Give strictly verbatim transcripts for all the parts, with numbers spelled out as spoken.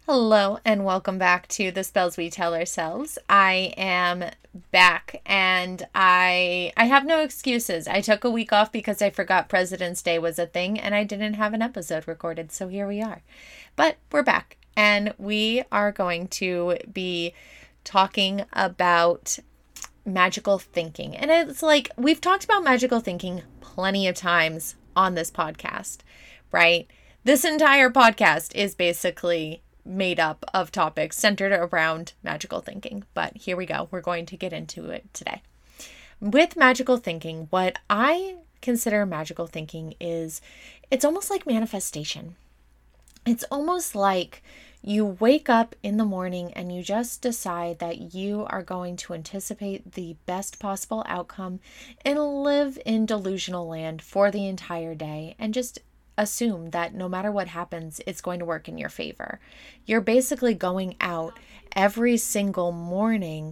Hello and welcome back to the Spells We Tell Ourselves. I am back and I I have no excuses. I took a week off because I forgot President's Day was a thing and I didn't have an episode recorded, so here we are. But we're back and we are going to be talking about magical thinking. And it's like we've talked about magical thinking plenty of times on this podcast, right? This entire podcast is basically made up of topics centered around magical thinking. But here we go. We're going to get into it today. With magical thinking, what I consider magical thinking is it's almost like manifestation. It's almost like you wake up in the morning and you just decide that you are going to anticipate the best possible outcome and live in delusional land for the entire day and just assume that no matter what happens, it's going to work in your favor. You're basically going out every single morning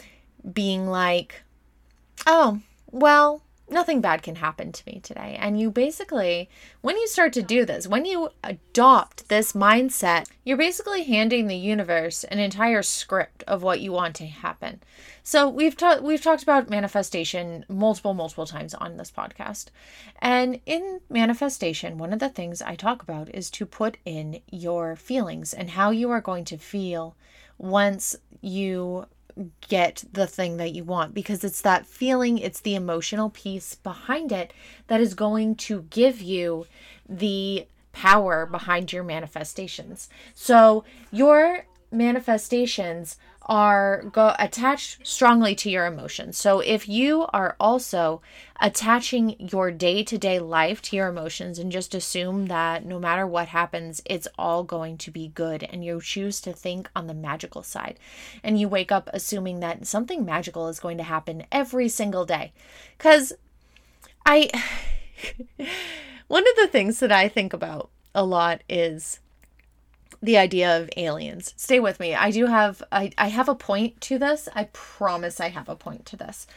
being like, oh, well, nothing bad can happen to me today. And you basically, when you start to do this, when you adopt this mindset, you're basically handing the universe an entire script of what you want to happen. So we've ta- we've talked about manifestation multiple, multiple times on this podcast. And in manifestation, one of the things I talk about is to put in your feelings and how you are going to feel once you get the thing that you want, because it's that feeling, it's the emotional piece behind it that is going to give you the power behind your manifestations. So your manifestations are go attached strongly to your emotions. So if you are also attaching your day-to-day life to your emotions and just assume that no matter what happens, it's all going to be good, and you choose to think on the magical side, and you wake up assuming that something magical is going to happen every single day. Because I, one of the things that I think about a lot is the idea of aliens. Stay with me. I do have, I, I have a point to this. I promise I have a point to this.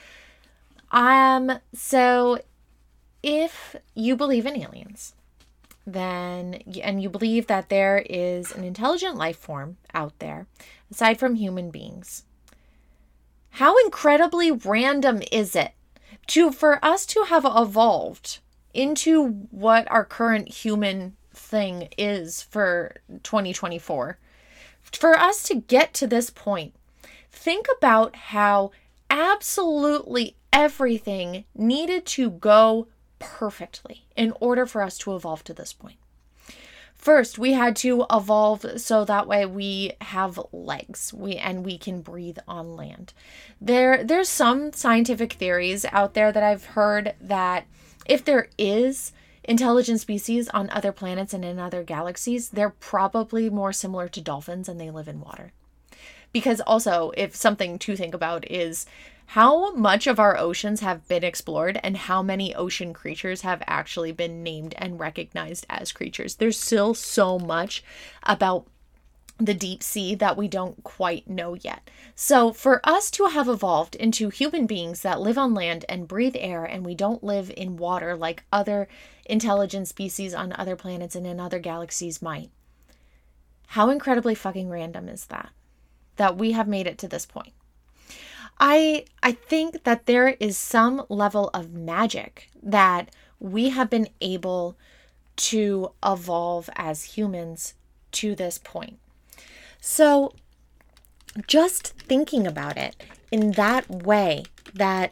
Um, so if you believe in aliens, then, and you believe that there is an intelligent life form out there, aside from human beings, how incredibly random is it to, for us to have evolved into what our current human thing is for twenty twenty-four. For us to get to this point, think about how absolutely everything needed to go perfectly in order for us to evolve to this point. First, we had to evolve so that way we have legs, we and we can breathe on land. There, there's some scientific theories out there that I've heard that if there is intelligent species on other planets and in other galaxies, they're probably more similar to dolphins and they live in water. Because also, if something to think about is how much of our oceans have been explored and how many ocean creatures have actually been named and recognized as creatures. There's still so much about the deep sea that we don't quite know yet. So for us to have evolved into human beings that live on land and breathe air, and we don't live in water like other intelligent species on other planets and in other galaxies might, how incredibly fucking random is that? That we have made it to this point. I I think that there is some level of magic that we have been able to evolve as humans to this point. So just thinking about it in that way, that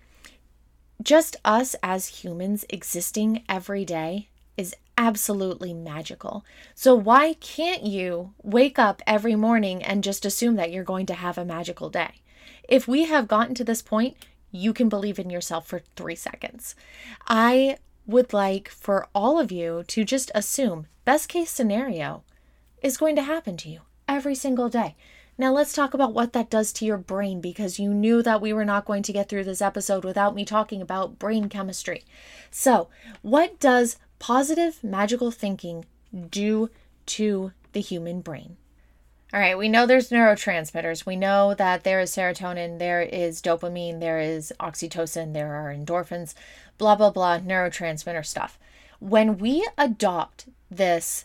just us as humans existing every day is absolutely magical. So why can't you wake up every morning and just assume that you're going to have a magical day? If we have gotten to this point, you can believe in yourself for three seconds. I would like for all of you to just assume best case scenario is going to happen to you every single day. Now let's talk about what that does to your brain, because you knew that we were not going to get through this episode without me talking about brain chemistry. So what does positive magical thinking do to the human brain? All right, we know there's neurotransmitters. We know that there is serotonin, there is dopamine, there is oxytocin, there are endorphins, blah, blah, blah, neurotransmitter stuff. When we adopt this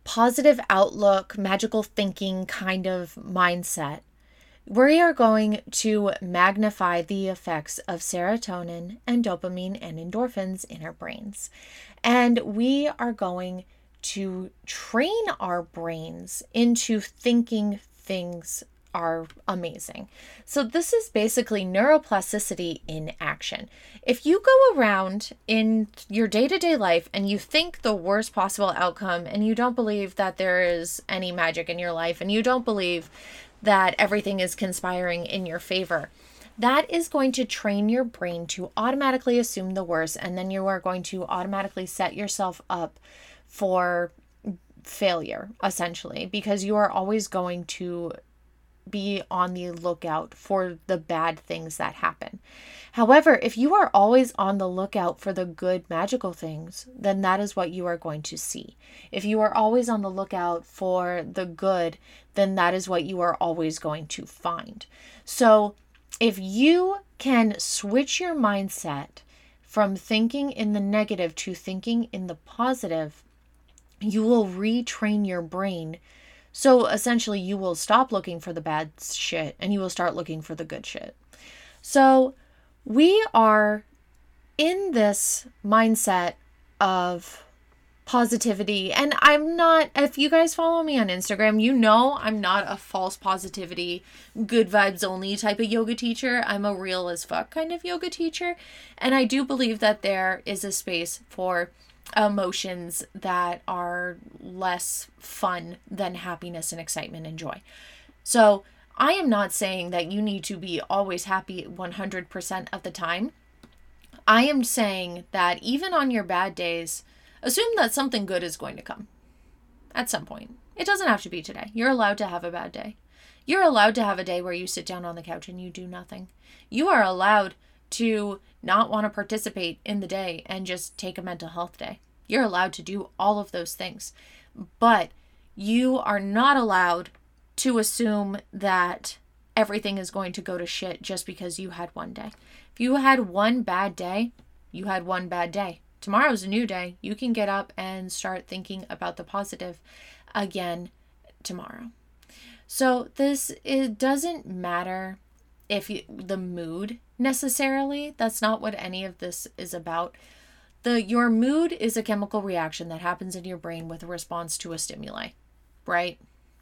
positive outlook, magical thinking kind of mindset, we are going to magnify the effects of serotonin and dopamine and endorphins in our brains. And we are going to train our brains into thinking things are amazing. So this is basically neuroplasticity in action. If you go around in your day-to-day life and you think the worst possible outcome and you don't believe that there is any magic in your life and you don't believe that everything is conspiring in your favor, that is going to train your brain to automatically assume the worst, and then you are going to automatically set yourself up for failure, essentially, because you are always going to be on the lookout for the bad things that happen. However, if you are always on the lookout for the good magical things, then that is what you are going to see. If you are always on the lookout for the good, then that is what you are always going to find. So if you can switch your mindset from thinking in the negative to thinking in the positive, you will retrain your brain. So essentially, you will stop looking for the bad shit and you will start looking for the good shit. So we are in this mindset of positivity. And I'm not, if you guys follow me on Instagram, you know I'm not a false positivity, good vibes only type of yoga teacher. I'm a real as fuck kind of yoga teacher. And I do believe that there is a space for emotions that are less fun than happiness and excitement and joy. So I am not saying that you need to be always happy one hundred percent of the time. I am saying that even on your bad days, assume that something good is going to come at some point. It doesn't have to be today. You're allowed to have a bad day. You're allowed to have a day where you sit down on the couch and you do nothing. You are allowed to not want to participate in the day and just take a mental health day. You're allowed to do all of those things. But you are not allowed to assume that everything is going to go to shit just because you had one day. If you had one bad day, you had one bad day. Tomorrow's a new day. You can get up and start thinking about the positive again tomorrow. So this, it doesn't matter if you, the mood necessarily. That's not what any of this is about. The your mood is a chemical reaction that happens in your brain with a response to a stimuli, right?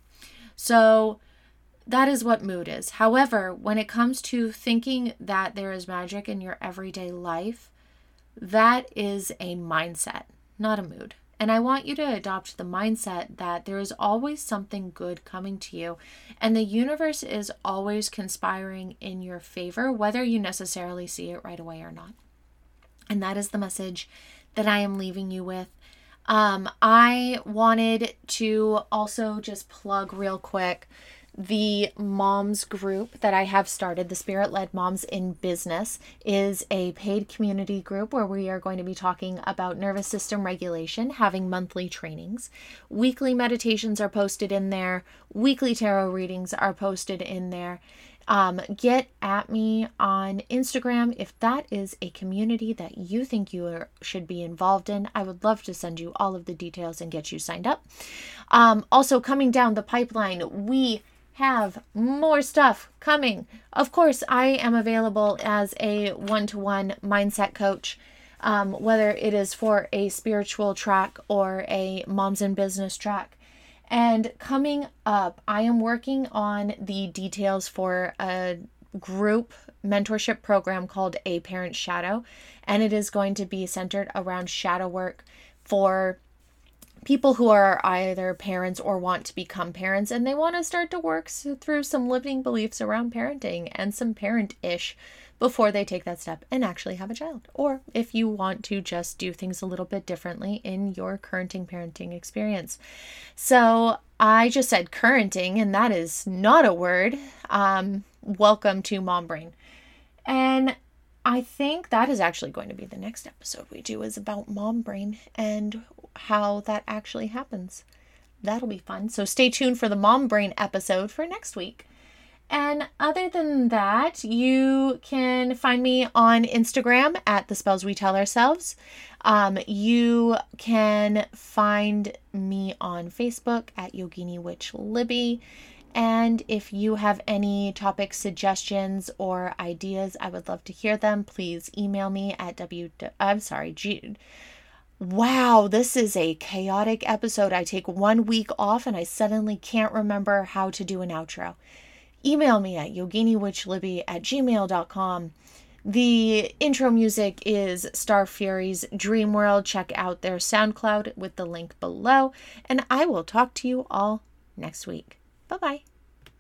So that is what mood is. However, when it comes to thinking that there is magic in your everyday life, that is a mindset, not a mood. And I want you to adopt the mindset that there is always something good coming to you, and the universe is always conspiring in your favor, whether you necessarily see it right away or not. And that is the message that I am leaving you with. Um, I wanted to also just plug real quick the moms group that I have started. The Spirit-Led Moms in Business is a paid community group where we are going to be talking about nervous system regulation, having monthly trainings. Weekly meditations are posted in there. Weekly tarot readings are posted in there. Um, get at me on Instagram if that is a community that you think you are, should be involved in. I would love to send you all of the details and get you signed up. Um, also, coming down the pipeline, we have more stuff coming. Of course, I am available as a one-to-one mindset coach, um, whether it is for a spiritual track or a moms in business track. And coming up, I am working on the details for a group mentorship program called A Parent Shadow. And it is going to be centered around shadow work for people who are either parents or want to become parents, and they want to start to work through some limiting beliefs around parenting and some parent-ish before they take that step and actually have a child. Or if you want to just do things a little bit differently in your currenting parenting experience. So I just said currenting, and that is not a word. Um, welcome to Mom Brain. And I think that is actually going to be the next episode we do, is about Mom Brain and how that actually happens. That'll be fun. So stay tuned for the Mom Brain episode for next week. And other than that, you can find me on Instagram at The Spells We Tell Ourselves. Um, you can find me on Facebook at Yogini Witch Libby. And if you have any topic suggestions or ideas, I would love to hear them. Please email me at w. I'm sorry, G. Wow, this is a chaotic episode. I take one week off and I suddenly can't remember how to do an outro. Email me at yoginiwitchlibby at gmail dot com. The intro music is Star Fury's Dream World. Check out their SoundCloud with the link below. And I will talk to you all next week. Bye-bye.